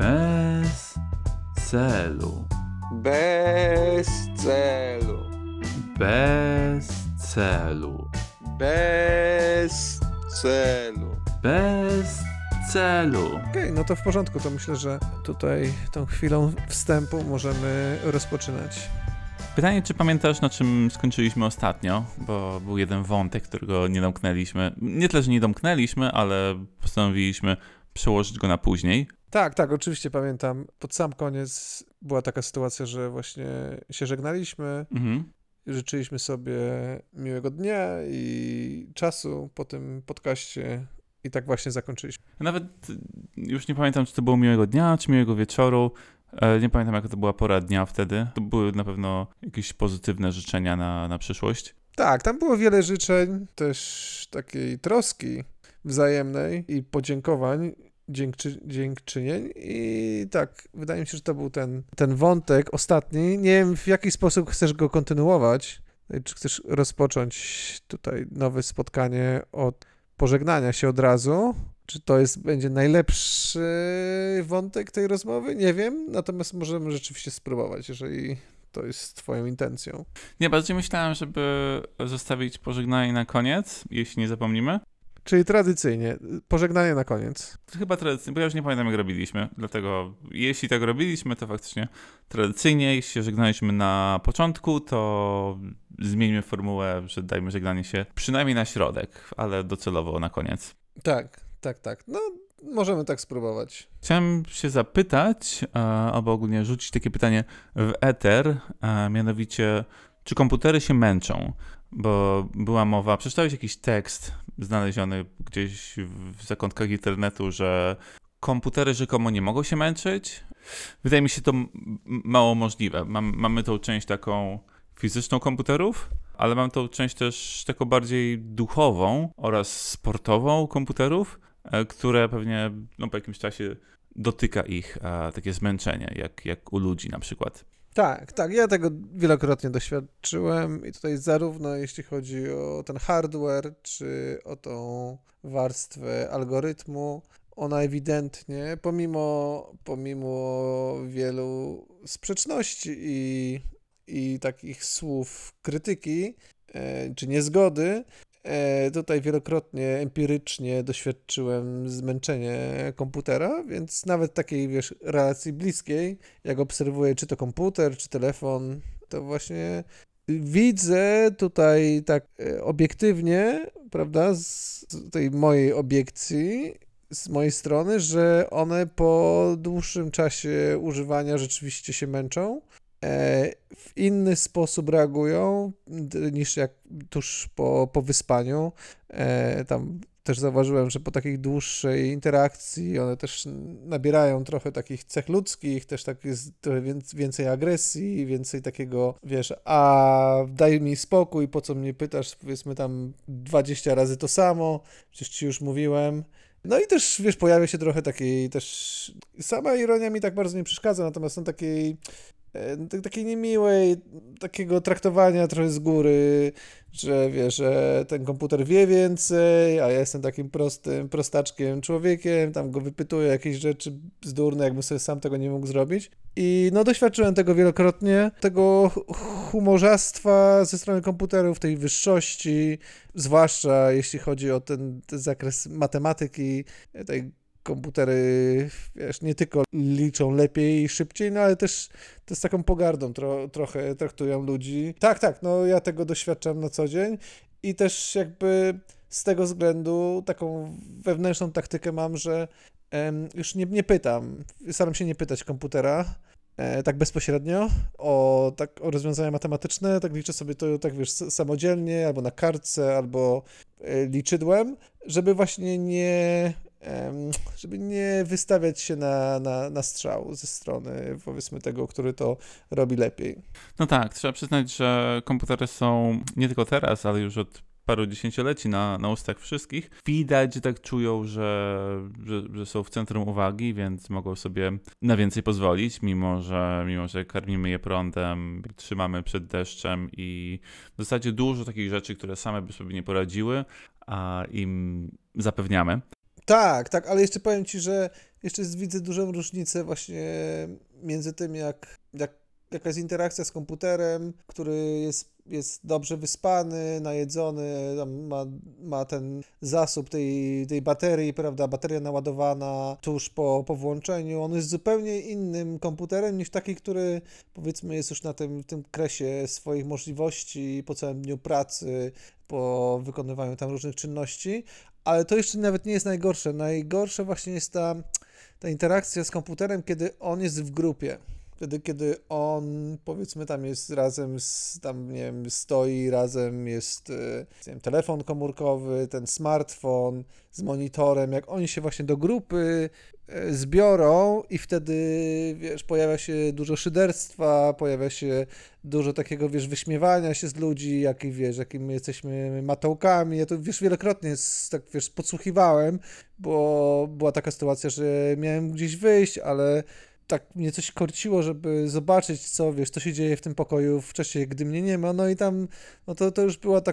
Bez celu. Bez celu. Bez celu. Bez celu. Bez celu. Okej, no to w porządku, to myślę, że tutaj tą chwilą wstępu możemy rozpoczynać. Pytanie, czy pamiętasz, na czym skończyliśmy ostatnio? Bo był jeden wątek, którego nie domknęliśmy. Nie tyle, że nie domknęliśmy, ale postanowiliśmy przełożyć go na później. Tak, oczywiście pamiętam. Pod sam koniec była taka sytuacja, że właśnie się żegnaliśmy, życzyliśmy sobie miłego dnia i czasu po tym podcaście i tak właśnie zakończyliśmy. Nawet już nie pamiętam, czy to było miłego dnia, czy miłego wieczoru. Nie pamiętam, jaka to była pora dnia wtedy. To były na pewno jakieś pozytywne życzenia na przyszłość. Tak, tam było wiele życzeń, też takiej troski wzajemnej i podziękowań, dziękczynień i tak, wydaje mi się, że to był ten wątek ostatni. Nie wiem, w jaki sposób chcesz go kontynuować, czy chcesz rozpocząć tutaj nowe spotkanie od pożegnania się od razu, czy to będzie najlepszy wątek tej rozmowy? Nie wiem, natomiast możemy rzeczywiście spróbować, jeżeli to jest twoją intencją. Nie, bardziej myślałem, żeby zostawić pożegnanie na koniec, jeśli nie zapomnimy. Czyli tradycyjnie, pożegnanie na koniec. To chyba tradycyjnie, bo ja już nie pamiętam, jak robiliśmy, dlatego jeśli tak robiliśmy, to faktycznie tradycyjnie, jeśli się żegnaliśmy na początku, to zmieńmy formułę, że dajmy żegnanie się przynajmniej na środek, ale docelowo na koniec. Tak. No, możemy tak spróbować. Chciałem się zapytać, albo ogólnie rzucić takie pytanie w eter, mianowicie, czy komputery się męczą? Bo była mowa, przeczytałeś jakiś tekst znaleziony gdzieś w zakątkach internetu, że komputery rzekomo nie mogą się męczyć. Wydaje mi się to mało możliwe. Mamy tą część taką fizyczną komputerów, ale mam tą część też taką bardziej duchową oraz sportową komputerów, które pewnie po jakimś czasie dotyka ich takie zmęczenie, jak u ludzi na przykład. Tak, ja tego wielokrotnie doświadczyłem i tutaj zarówno jeśli chodzi o ten hardware, czy o tą warstwę algorytmu, ona ewidentnie, pomimo wielu sprzeczności i takich słów krytyki, czy niezgody, tutaj wielokrotnie empirycznie doświadczyłem zmęczenia komputera, więc nawet takiej, relacji bliskiej, jak obserwuję czy to komputer, czy telefon, to właśnie widzę tutaj tak obiektywnie, prawda, z tej mojej obiekcji, z mojej strony, że one po dłuższym czasie używania rzeczywiście się męczą. W inny sposób reagują niż jak tuż po wyspaniu. Tam też zauważyłem, że po takiej dłuższej interakcji one też nabierają trochę takich cech ludzkich, też tak jest trochę więcej agresji, więcej takiego, a daj mi spokój, po co mnie pytasz, powiedzmy tam 20 razy to samo, przecież ci już mówiłem. No i też, pojawia się trochę takiej też, sama ironia mi tak bardzo nie przeszkadza, natomiast są takiej niemiłej, takiego traktowania trochę z góry, że że ten komputer wie więcej, a ja jestem takim prostaczkiem człowiekiem, tam go wypytuję jakieś rzeczy bzdurne, jakbym sobie sam tego nie mógł zrobić. I no doświadczyłem tego wielokrotnie, tego humorzastwa ze strony komputerów, tej wyższości, zwłaszcza jeśli chodzi o ten zakres matematyki, tej komputery, nie tylko liczą lepiej i szybciej, no ale też z taką pogardą trochę traktują ludzi. Tak, no ja tego doświadczam na co dzień i też jakby z tego względu taką wewnętrzną taktykę mam, że już nie pytam, staram się nie pytać komputera tak bezpośrednio o rozwiązania matematyczne, tak liczę sobie to samodzielnie, albo na kartce, albo liczydłem, żeby właśnie nie wystawiać się na strzał ze strony, powiedzmy, tego, który to robi lepiej. No tak, trzeba przyznać, że komputery są nie tylko teraz, ale już od paru dziesięcioleci na ustach wszystkich. Widać, że tak czują, że są w centrum uwagi, więc mogą sobie na więcej pozwolić, mimo że karmimy je prądem, trzymamy przed deszczem i w zasadzie dużo takich rzeczy, które same by sobie nie poradziły, a im zapewniamy. Tak, ale jeszcze powiem ci, że jeszcze widzę dużą różnicę właśnie między tym, jaka jest interakcja z komputerem, który jest dobrze wyspany, najedzony, tam ma ten zasób tej baterii, prawda, bateria naładowana tuż po włączeniu. On jest zupełnie innym komputerem niż taki, który powiedzmy jest już na tym kresie swoich możliwości po całym dniu pracy, po wykonywaniu tam różnych czynności, ale to jeszcze nawet nie jest najgorsze. Najgorsze właśnie jest ta interakcja z komputerem, kiedy on jest w grupie. Wtedy, kiedy on, powiedzmy, tam jest razem tam, nie wiem, stoi, razem jest, nie wiem, telefon komórkowy, ten smartfon z monitorem, jak oni się właśnie do grupy zbiorą i wtedy, wiesz, pojawia się dużo szyderstwa, pojawia się dużo takiego, wiesz, wyśmiewania się z ludzi, jakim my jesteśmy matołkami. Ja to, wiesz, wielokrotnie tak, wiesz, podsłuchiwałem, bo była taka sytuacja, że miałem gdzieś wyjść, ale tak mnie coś korciło, żeby zobaczyć, co się dzieje w tym pokoju wcześniej, gdy mnie nie ma, no i tam, no to już była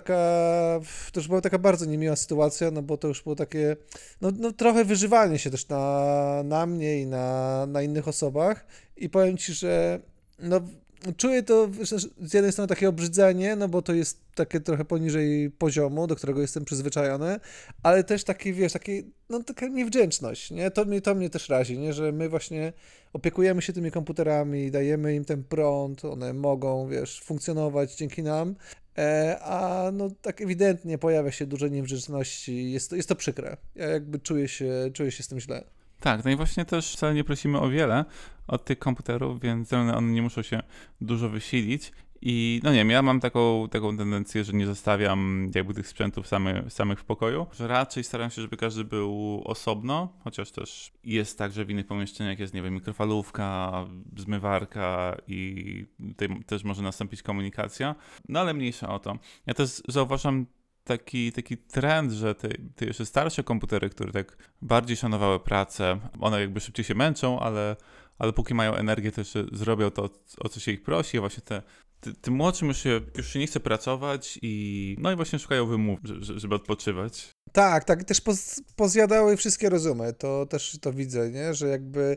taka bardzo niemiła sytuacja, no bo to już było takie, no trochę wyżywanie się też na mnie i na innych osobach i powiem ci, że no czuję to z jednej strony takie obrzydzenie, no bo to jest takie trochę poniżej poziomu, do którego jestem przyzwyczajony, ale też taki, wiesz, taka niewdzięczność, nie? To mnie też razi, nie? Że my właśnie opiekujemy się tymi komputerami, dajemy im ten prąd, one mogą, wiesz, funkcjonować dzięki nam, a no tak ewidentnie pojawia się dużo niewdzięczności, jest to przykre. Ja jakby czuję się z tym źle. Tak, no i właśnie też wcale nie prosimy o wiele od tych komputerów, więc one nie muszą się dużo wysilić. I no nie wiem, ja mam taką tendencję, że nie zostawiam jakby tych sprzętów samych w pokoju, że raczej staram się, żeby każdy był osobno, chociaż też jest tak, że w innych pomieszczeniach jest, nie wiem, mikrofalówka, zmywarka i tutaj też może nastąpić komunikacja, no ale mniejsza o to. Ja też zauważam taki trend, że te jeszcze starsze komputery, które tak bardziej szanowały pracę, one jakby szybciej się męczą, ale póki mają energię, też zrobią to, o co się ich prosi, a właśnie tym młodszym już się nie chce pracować i właśnie szukają wymów, żeby odpoczywać. Tak, też pozjadały wszystkie rozumy, to też to widzę, nie? Że jakby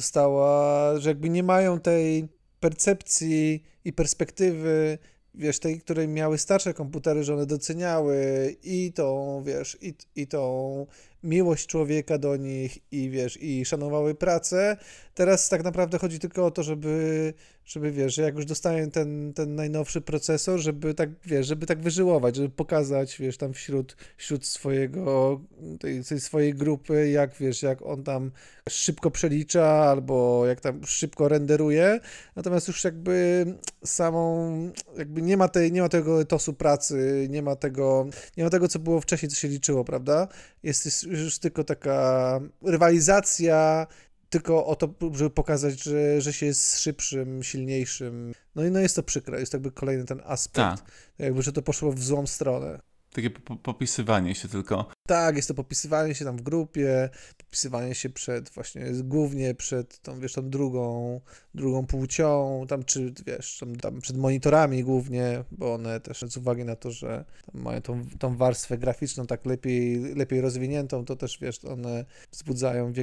że jakby nie mają tej percepcji i perspektywy, wiesz, tej, której miały starsze komputery, że one doceniały i tą, wiesz, i tą miłość człowieka do nich i, wiesz, i szanowały pracę. Teraz tak naprawdę chodzi tylko o to, żeby wiesz, że jak już dostaję ten najnowszy procesor, żeby tak wyżyłować, żeby pokazać, wiesz, tam wśród tej swojej grupy, jak on tam szybko przelicza, albo jak tam szybko renderuje, natomiast już jakby jakby nie ma tego etosu pracy, nie ma tego, co było wcześniej, co się liczyło, prawda? Jest już tylko taka rywalizacja, tylko o to, żeby pokazać, że się jest szybszym, silniejszym. No jest to przykre, jest jakby kolejny ten aspekt, jakby, że to poszło w złą stronę. Takie popisywanie się tylko. Tak, jest to popisywanie się tam w grupie, popisywanie się głównie przed tą, wiesz, tą drugą płcią, tam czy, wiesz, tam przed monitorami głównie, bo one też z uwagi na to, że tam mają tą warstwę graficzną tak lepiej rozwiniętą, to też, wiesz, one wzbudzają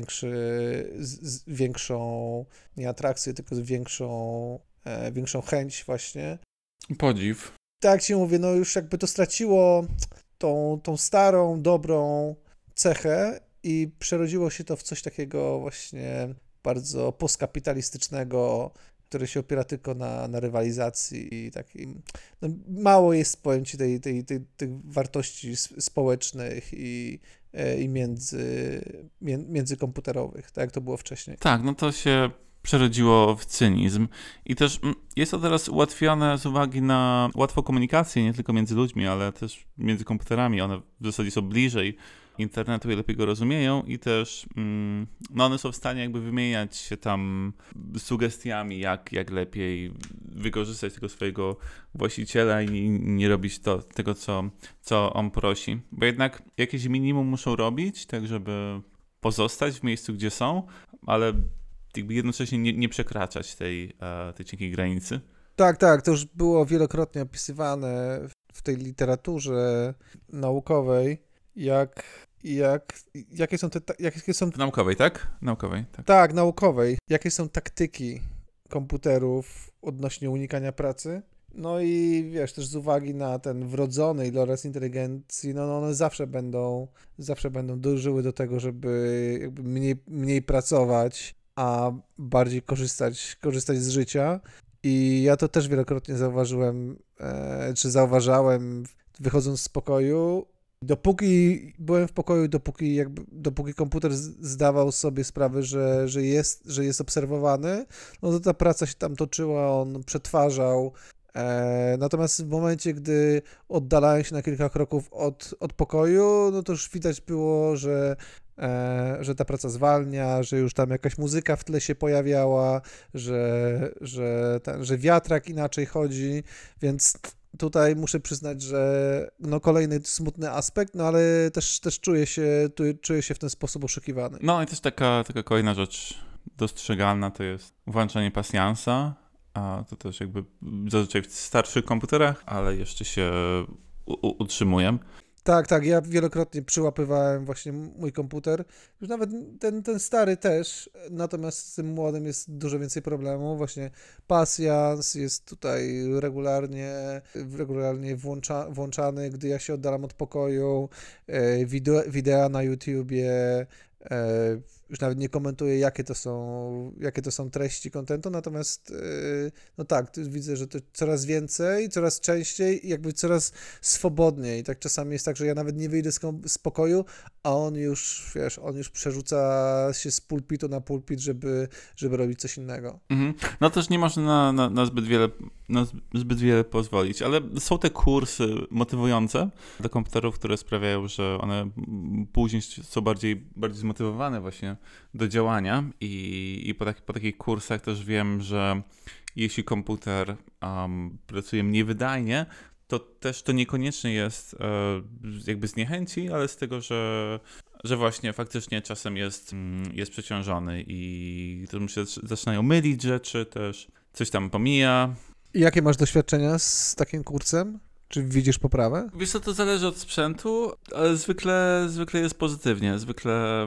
większą, nie atrakcję, tylko większą chęć właśnie. Podziw. Tak jak ci mówię, no już jakby to straciło tą starą, dobrą cechę i przerodziło się to w coś takiego właśnie bardzo postkapitalistycznego, które się opiera tylko na rywalizacji i takim, no mało jest, powiem ci, tych wartości społecznych i międzykomputerowych, tak jak to było wcześniej. Tak, no to się przerodziło w cynizm i też jest to teraz ułatwione z uwagi na łatwą komunikację, nie tylko między ludźmi, ale też między komputerami. One w zasadzie są bliżej internetu i lepiej go rozumieją i też one są w stanie jakby wymieniać się tam sugestiami, jak lepiej wykorzystać tego swojego właściciela i nie robić tego, co on prosi. Bo jednak jakieś minimum muszą robić, tak żeby pozostać w miejscu, gdzie są, ale jakby jednocześnie nie przekraczać tej cienkiej granicy. Tak, to już było wielokrotnie opisywane w tej literaturze naukowej, jak jakie są Naukowej, tak? Naukowej, tak. tak, naukowej, jakie są taktyki komputerów odnośnie unikania pracy. No i wiesz, też z uwagi na ten wrodzony iloraz inteligencji, no one zawsze będą dążyły do tego, żeby jakby mniej pracować, a bardziej korzystać z życia. I ja to też wielokrotnie zauważałem wychodząc z pokoju. Dopóki byłem w pokoju, dopóki komputer zdawał sobie sprawę, że jest obserwowany, no to ta praca się tam toczyła, on przetwarzał. Natomiast w momencie, gdy oddalałem się na kilka kroków od pokoju, no to już widać było, że ta praca zwalnia, że już tam jakaś muzyka w tle się pojawiała, że wiatrak inaczej chodzi, więc tutaj muszę przyznać, że no kolejny smutny aspekt, no ale też czuję się w ten sposób oszukiwany. No i też taka kolejna rzecz dostrzegalna to jest włączanie pasjansa, a to też jakby zazwyczaj w starszych komputerach, ale jeszcze się utrzymuję. Tak, ja wielokrotnie przyłapywałem właśnie mój komputer, już nawet ten stary też, natomiast z tym młodym jest dużo więcej problemów, właśnie pasjans jest tutaj regularnie włączany, gdy ja się oddalam od pokoju, wideo na YouTubie, już nawet nie komentuję, jakie to są treści kontentu, natomiast no tak, widzę, że to coraz więcej, coraz częściej i jakby coraz swobodniej. Tak czasami jest tak, że ja nawet nie wyjdę z pokoju, a on już przerzuca się z pulpitu na pulpit, żeby robić coś innego. Mhm. No też nie można na zbyt wiele pozwolić, ale są te kursy motywujące do komputerów, które sprawiają, że one później są bardziej zmotywowane właśnie do działania i po takich kursach też wiem, że jeśli komputer pracuje mniej wydajnie, to też to niekoniecznie jest jakby z niechęci, ale z tego, że właśnie faktycznie czasem jest przeciążony i to się zaczynają mylić rzeczy też, coś tam pomija. I jakie masz doświadczenia z takim kursem? Czy widzisz poprawę? Wiesz co, to zależy od sprzętu, ale zwykle jest pozytywnie, zwykle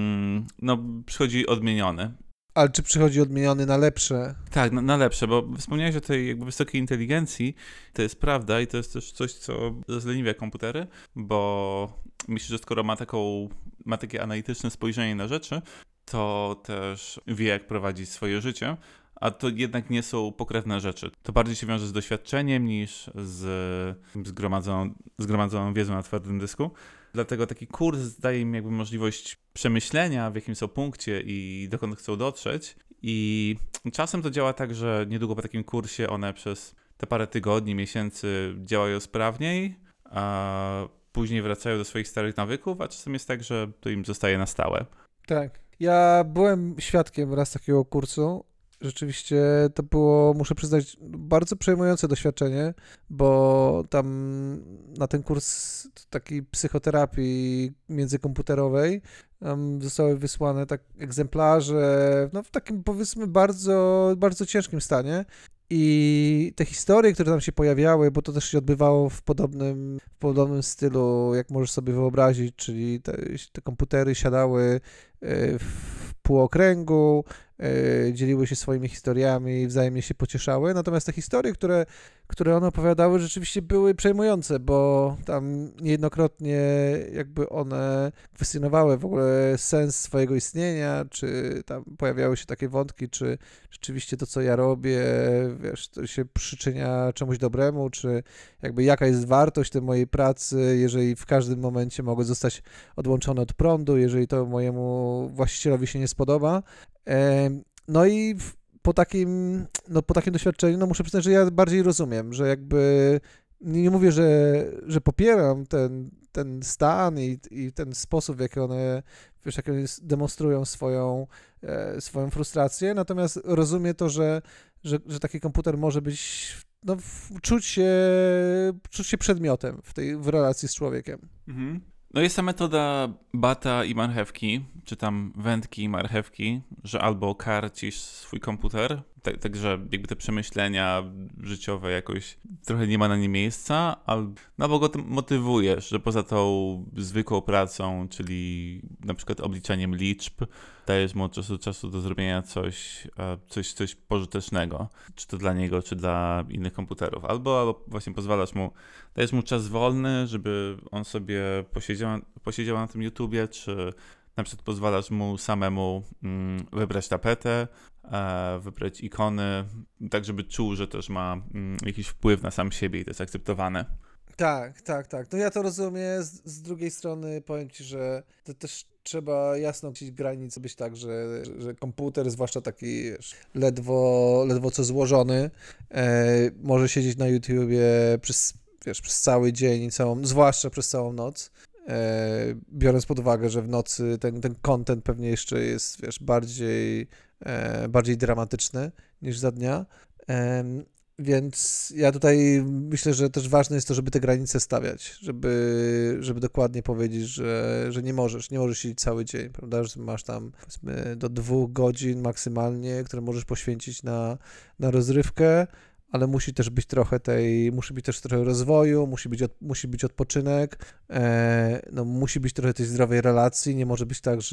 przychodzi odmieniony. Ale czy przychodzi odmieniony na lepsze? Tak, na lepsze, bo wspomniałeś o tej jakby wysokiej inteligencji, to jest prawda i to jest też coś, co rozleniwia komputery, bo myślę, że skoro ma takie analityczne spojrzenie na rzeczy, to też wie, jak prowadzić swoje życie, a to jednak nie są pokrewne rzeczy. To bardziej się wiąże z doświadczeniem niż z zgromadzoną wiedzą na twardym dysku. Dlatego taki kurs daje im jakby możliwość przemyślenia, w jakim są punkcie i dokąd chcą dotrzeć. I czasem to działa tak, że niedługo po takim kursie one przez te parę tygodni, miesięcy działają sprawniej, a później wracają do swoich starych nawyków, a czasem jest tak, że to im zostaje na stałe. Tak. Ja byłem świadkiem raz takiego kursu. Rzeczywiście to było, muszę przyznać, bardzo przejmujące doświadczenie, bo tam na ten kurs takiej psychoterapii międzykomputerowej zostały wysłane egzemplarze w takim, powiedzmy, bardzo, bardzo ciężkim stanie. I te historie, które tam się pojawiały, bo to też się odbywało w podobnym stylu, jak możesz sobie wyobrazić, czyli te komputery siadały w półokręgu, dzieliły się swoimi historiami, wzajemnie się pocieszały. Natomiast te historie, które one opowiadały, rzeczywiście były przejmujące, bo tam niejednokrotnie jakby one kwestionowały w ogóle sens swojego istnienia, czy tam pojawiały się takie wątki, czy rzeczywiście to, co ja robię, wiesz, to się przyczynia czemuś dobremu, czy jakby jaka jest wartość tej mojej pracy, jeżeli w każdym momencie mogę zostać odłączony od prądu, jeżeli to mojemu właścicielowi się nie spodoba. No i po takim doświadczeniu, muszę przyznać, że ja bardziej rozumiem, że jakby nie mówię, że popieram ten stan i ten sposób, w jaki one, wiesz, jak one demonstrują swoją frustrację, natomiast rozumiem to, że taki komputer może być, czuć się przedmiotem w relacji z człowiekiem. Mhm. No jest ta metoda bata i marchewki, czy tam wędki i marchewki, że albo karcisz swój komputer, także jakby te przemyślenia życiowe jakoś trochę nie ma na nie miejsca, no bo go tym motywujesz, że poza tą zwykłą pracą, czyli na przykład obliczaniem liczb, dajesz mu od czasu do czasu do zrobienia coś pożytecznego, czy to dla niego, czy dla innych komputerów. Albo właśnie dajesz mu czas wolny, żeby on sobie posiedział na tym YouTubie, czy na przykład pozwalasz mu samemu wybrać tapetę, wybrać ikony, tak żeby czuł, że też ma jakiś wpływ na sam siebie i to jest akceptowane. Tak. No ja to rozumiem. Z drugiej strony powiem ci, że to też trzeba jasno określić granice, być tak, że komputer, zwłaszcza taki ledwo co złożony, może siedzieć na YouTubie przez cały dzień, zwłaszcza przez całą noc. Biorąc pod uwagę, że w nocy ten content pewnie jeszcze jest, bardziej dramatyczny niż za dnia. Więc ja tutaj myślę, że też ważne jest to, żeby te granice stawiać, żeby dokładnie powiedzieć, że nie możesz siedzieć cały dzień, prawda, że masz tam powiedzmy do 2 godzin maksymalnie, które możesz poświęcić na rozrywkę, ale musi być też trochę rozwoju, musi być odpoczynek, musi być trochę tej zdrowej relacji, nie może być tak,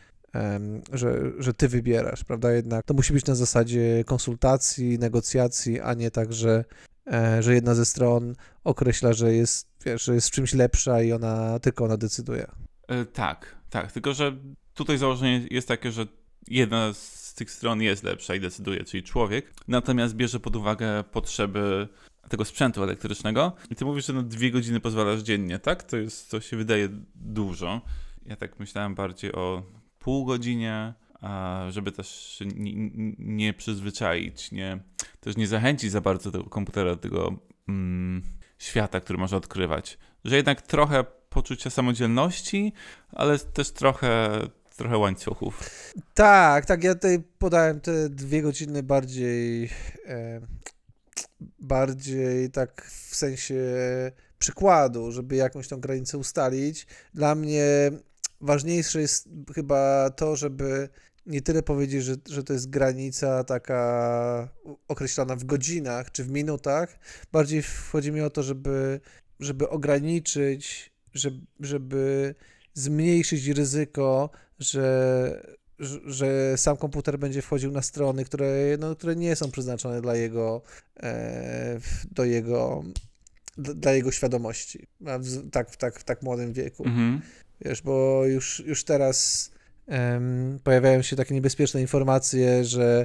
że ty wybierasz, prawda, jednak to musi być na zasadzie konsultacji, negocjacji, a nie tak, że jedna ze stron określa, że jest w czymś lepsza i tylko ona decyduje. Tak, tylko że tutaj założenie jest takie, że jedna z tych stron jest lepsza i decyduje, czyli człowiek, natomiast bierze pod uwagę potrzeby tego sprzętu elektrycznego i ty mówisz, że na 2 godziny pozwalasz dziennie, tak? To się wydaje dużo. Ja tak myślałem bardziej o pół godzinie, żeby też nie przyzwyczaić, też nie zachęcić za bardzo tego komputera do tego świata, który może odkrywać. Że jednak trochę poczucia samodzielności, ale też trochę łańcuchów. Tak, ja tutaj podałem te 2 godziny bardziej tak w sensie przykładu, żeby jakąś tą granicę ustalić. Dla mnie ważniejsze jest chyba to, żeby nie tyle powiedzieć, że to jest granica taka określona w godzinach czy w minutach. Bardziej chodzi mi o to, żeby ograniczyć, żeby zmniejszyć ryzyko, że sam komputer będzie wchodził na strony, które nie są przeznaczone dla jego świadomości, w tak młodym wieku. Mhm. Wiesz, bo już teraz pojawiają się takie niebezpieczne informacje,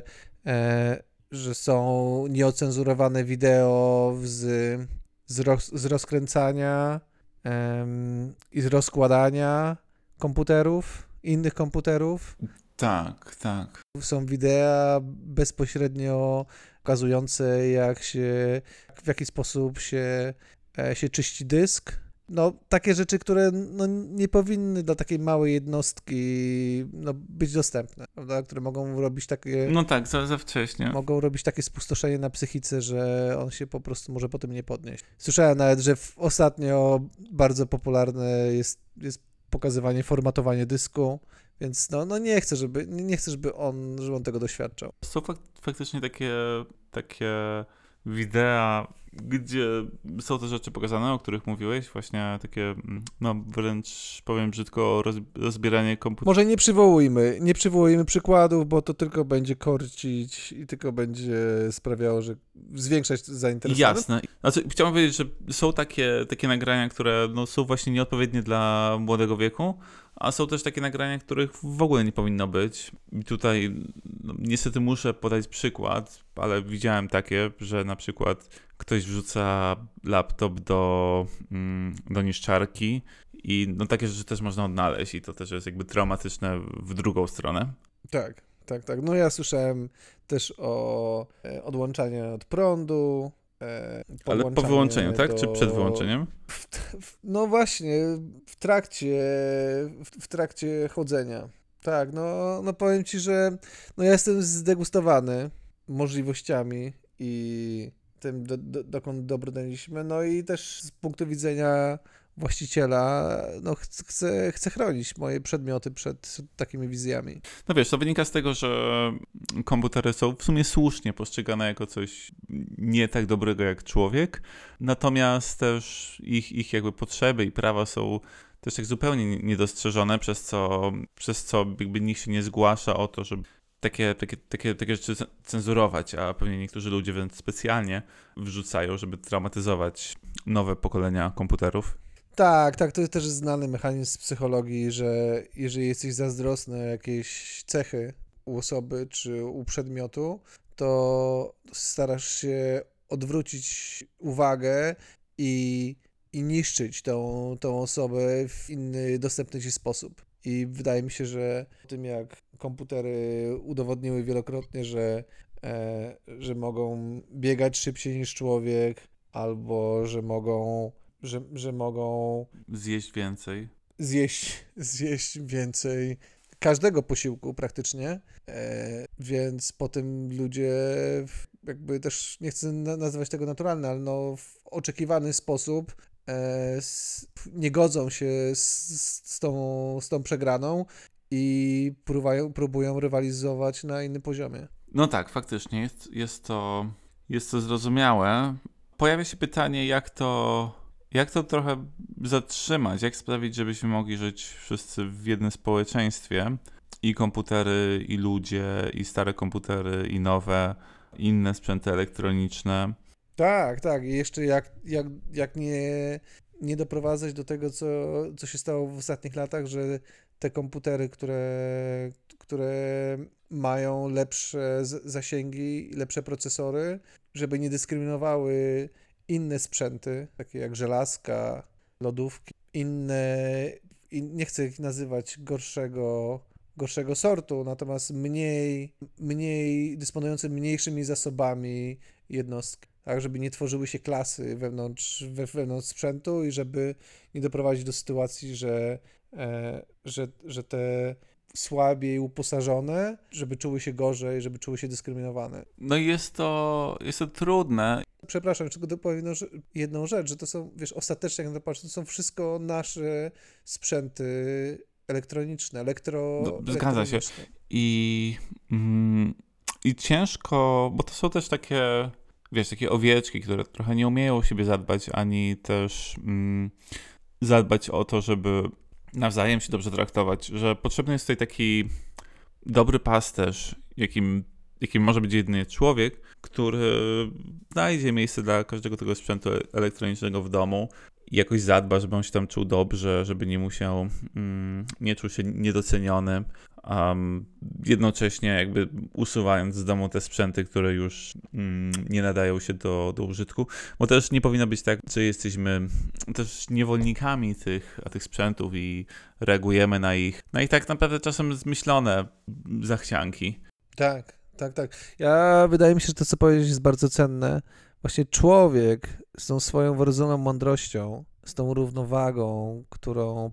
że są nieocenzurowane wideo z rozkręcania i z rozkładania komputerów, innych komputerów. Tak. Są wideo bezpośrednio pokazujące, w jaki sposób się czyści dysk. No, takie rzeczy, które nie powinny dla takiej małej jednostki być dostępne, prawda? Które mogą robić takie... No tak, za wcześnie. Mogą robić takie spustoszenie na psychice, że on się po prostu może potem nie podnieść. Słyszałem nawet, że ostatnio bardzo popularne jest pokazywanie, formatowanie dysku, więc nie chcę, żeby on tego doświadczał. Są faktycznie takie wideo, gdzie są te rzeczy pokazane, o których mówiłeś, właśnie takie, wręcz powiem brzydko, rozbieranie komputera. Może nie przywołujmy przykładów, bo to tylko będzie korcić i tylko będzie sprawiało, że zwiększać zainteresowanie. Jasne. Znaczy, chciałbym powiedzieć, że są takie nagrania, które są właśnie nieodpowiednie dla młodego wieku, a są też takie nagrania, których w ogóle nie powinno być. I tutaj niestety muszę podać przykład, ale widziałem takie, że na przykład ktoś wrzuca laptop do niszczarki i takie rzeczy też można odnaleźć i to też jest jakby traumatyczne w drugą stronę. Tak. No ja słyszałem też o odłączaniu od prądu. Ale po wyłączeniu, tak? Czy przed wyłączeniem? No właśnie, w trakcie chodzenia. Tak, no powiem ci, że ja jestem zdegustowany możliwościami i tym, dokąd dobrnęliśmy. No i też z punktu widzenia właściciela, no chcę chronić moje przedmioty przed takimi wizjami. No wiesz, to wynika z tego, że komputery są w sumie słusznie postrzegane jako coś nie tak dobrego jak człowiek, natomiast też ich jakby potrzeby i prawa są też tak zupełnie niedostrzeżone, przez co jakby nikt się nie zgłasza o to, żeby takie rzeczy cenzurować, a pewnie niektórzy ludzie wręcz specjalnie wrzucają, żeby traumatyzować nowe pokolenia komputerów. Tak, to jest też znany mechanizm z psychologii, że jeżeli jesteś zazdrosny o jakieś cechy u osoby czy u przedmiotu, to starasz się odwrócić uwagę i niszczyć tą osobę w inny, dostępny ci sposób. I wydaje mi się, że po tym jak komputery udowodniły wielokrotnie, że mogą biegać szybciej niż człowiek, albo że mogą Zjeść więcej. zjeść więcej każdego posiłku praktycznie, więc potem ludzie jakby też, nie chcę nazywać tego naturalne, ale no w oczekiwany sposób nie godzą się z tą przegraną i próbują rywalizować na innym poziomie. No tak, faktycznie jest to zrozumiałe. Pojawia się pytanie, jak to trochę zatrzymać, jak sprawić, żebyśmy mogli żyć wszyscy w jednym społeczeństwie, i komputery, i ludzie, i stare komputery, i nowe, inne sprzęty elektroniczne. Tak. I jeszcze jak nie doprowadzać do tego, co się stało w ostatnich latach, że te komputery, które mają lepsze zasięgi, lepsze procesory, żeby nie dyskryminowały inne sprzęty, takie jak żelazka, lodówki, nie chcę ich nazywać gorszego sortu, natomiast mniej dysponujące mniejszymi zasobami jednostki, tak, żeby nie tworzyły się klasy wewnątrz sprzętu i żeby nie doprowadzić do sytuacji, że te słabiej uposażone, żeby czuły się gorzej, żeby czuły się dyskryminowane. No i jest to trudne. Przepraszam, tylko dopowiem jedną rzecz, że to są, wiesz, ostatecznie jak na to patrzę, to są wszystko nasze sprzęty elektroniczne, Zgadza się. I ciężko, bo to są też takie, wiesz, takie owieczki, które trochę nie umieją o siebie zadbać, ani też zadbać o to, żeby nawzajem się dobrze traktować, że potrzebny jest tutaj taki dobry pasterz, jakim może być jedynie człowiek, który znajdzie miejsce dla każdego tego sprzętu elektronicznego w domu i jakoś zadba, żeby on się tam czuł dobrze, żeby nie czuł się niedoceniony, jednocześnie jakby usuwając z domu te sprzęty, które już nie nadają się do użytku, bo też nie powinno być tak, że jesteśmy też niewolnikami tych sprzętów i reagujemy na ich tak naprawdę czasem zmyślone zachcianki. Tak. Wydaje mi się, że to, co powiedziałeś, jest bardzo cenne. Właśnie człowiek z tą swoją wrodzoną mądrością, z tą równowagą, którą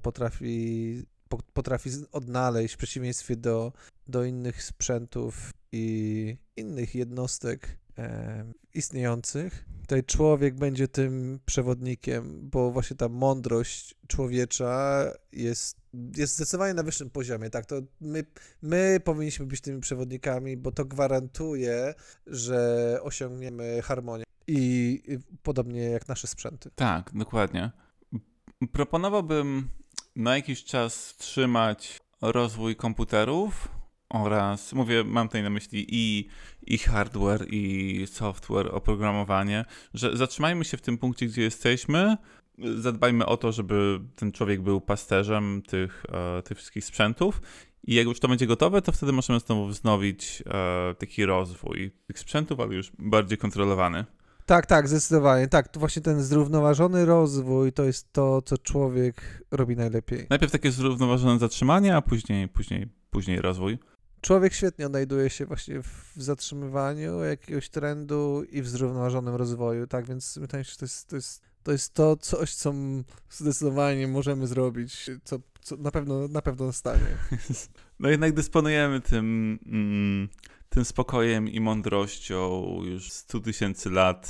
potrafi odnaleźć w przeciwieństwie do innych sprzętów i innych jednostek istniejących. Tutaj człowiek będzie tym przewodnikiem, bo właśnie ta mądrość człowiecza jest zdecydowanie na wyższym poziomie. Tak, to my powinniśmy być tymi przewodnikami, bo to gwarantuje, że osiągniemy harmonię. I podobnie jak nasze sprzęty. Tak, dokładnie. Proponowałbym na jakiś czas wstrzymać rozwój komputerów oraz, mam tutaj na myśli i hardware, i software, oprogramowanie, że zatrzymajmy się w tym punkcie, gdzie jesteśmy, zadbajmy o to, żeby ten człowiek był pasterzem tych wszystkich sprzętów i jak już to będzie gotowe, to wtedy możemy znowu wznowić taki rozwój tych sprzętów, ale już bardziej kontrolowany. Tak, zdecydowanie. Tak, to właśnie ten zrównoważony rozwój to jest to, co człowiek robi najlepiej. Najpierw takie zrównoważone zatrzymanie, a później rozwój. Człowiek świetnie odnajduje się właśnie w zatrzymywaniu jakiegoś trendu i w zrównoważonym rozwoju, tak, więc wydaje mi się, że to jest coś, co zdecydowanie możemy zrobić, co na pewno nastanie. No jednak dysponujemy tym spokojem i mądrością już 100 000 lat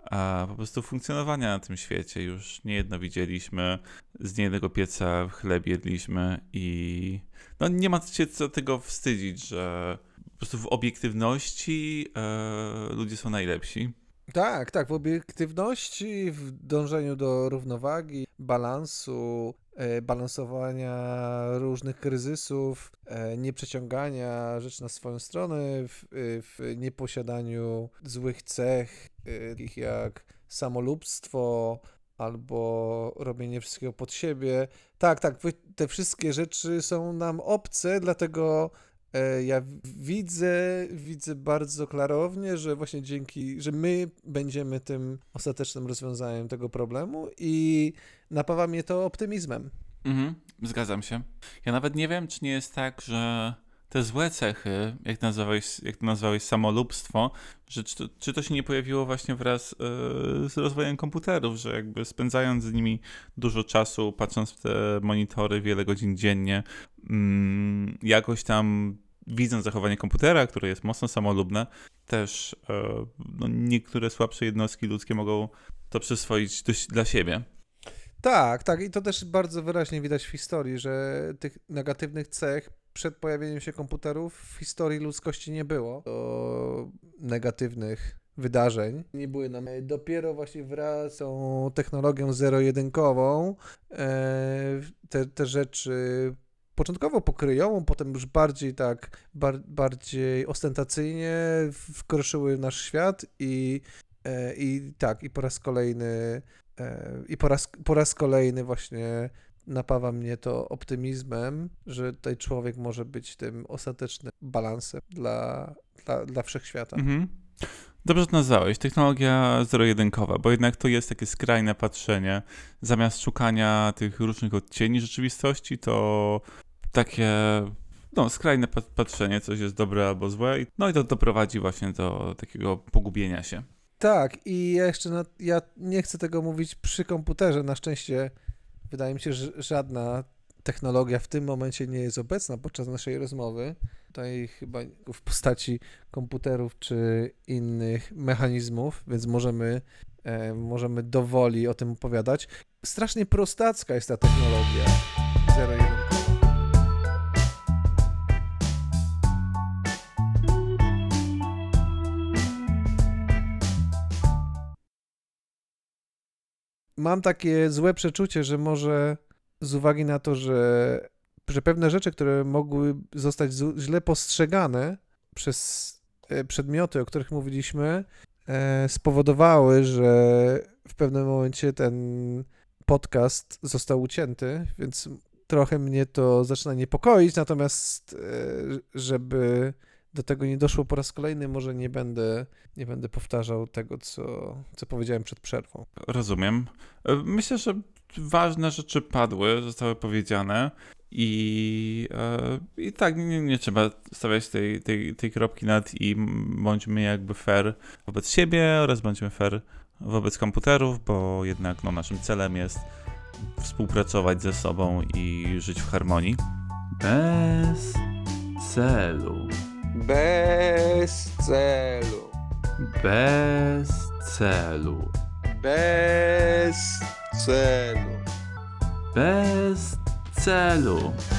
po prostu funkcjonowania na tym świecie. Już niejedno widzieliśmy, z niejednego pieca chleb jedliśmy i no nie ma się co tego wstydzić, że po prostu w obiektywności ludzie są najlepsi. Tak, tak, w obiektywności, w dążeniu do równowagi, balansu, balansowania różnych kryzysów, nieprzeciągania rzeczy na swoją stronę, w nieposiadaniu złych cech, takich jak samolubstwo albo robienie wszystkiego pod siebie. Tak, tak, te wszystkie rzeczy są nam obce, dlatego ja widzę bardzo klarownie, że właśnie że my będziemy tym ostatecznym rozwiązaniem tego problemu i napawa mnie to optymizmem. Zgadzam się. Ja nawet nie wiem, czy nie jest tak, że te złe cechy, jak to nazwałeś samolubstwo, że czy to się nie pojawiło właśnie wraz z rozwojem komputerów, że jakby spędzając z nimi dużo czasu, patrząc w te monitory wiele godzin dziennie, jakoś tam widząc zachowanie komputera, które jest mocno samolubne, też niektóre słabsze jednostki ludzkie mogą to przyswoić dla siebie. Tak, tak i to też bardzo wyraźnie widać w historii, że tych negatywnych cech przed pojawieniem się komputerów w historii ludzkości nie było. Do negatywnych wydarzeń nie były nam. Dopiero właśnie wraz z tą technologią zero-jedynkową te rzeczy początkowo pokryjową, potem już bardziej tak, bardziej ostentacyjnie wkroczyły w nasz świat i po raz kolejny po raz kolejny właśnie napawa mnie to optymizmem, że tutaj człowiek może być tym ostatecznym balansem dla wszechświata. Dobrze to nazwałeś, technologia zero-jedynkowa, bo jednak to jest takie skrajne patrzenie. Zamiast szukania tych różnych odcieni rzeczywistości, to takie skrajne patrzenie, coś jest dobre albo złe. No i to doprowadzi właśnie do takiego pogubienia się. Tak, i ja nie chcę tego mówić przy komputerze. Na szczęście wydaje mi się, że żadna technologia w tym momencie nie jest obecna podczas naszej rozmowy. Tutaj chyba w postaci komputerów czy innych mechanizmów, więc możemy dowoli o tym opowiadać. Strasznie prostacka jest ta technologia zero-jedynkowa. Mam takie złe przeczucie, że może z uwagi na to, że pewne rzeczy, które mogły zostać źle postrzegane przez przedmioty, o których mówiliśmy, spowodowały, że w pewnym momencie ten podcast został ucięty, więc trochę mnie to zaczyna niepokoić, natomiast żeby do tego nie doszło po raz kolejny, może nie będę powtarzał tego, co powiedziałem przed przerwą. Rozumiem. Myślę, że ważne rzeczy padły, zostały powiedziane i tak nie trzeba stawiać tej kropki nad i bądźmy jakby fair wobec siebie oraz bądźmy fair wobec komputerów, bo jednak naszym celem jest współpracować ze sobą i żyć w harmonii. Bez celu. Bez celu. Bez celu. Bez celu. Bez celu.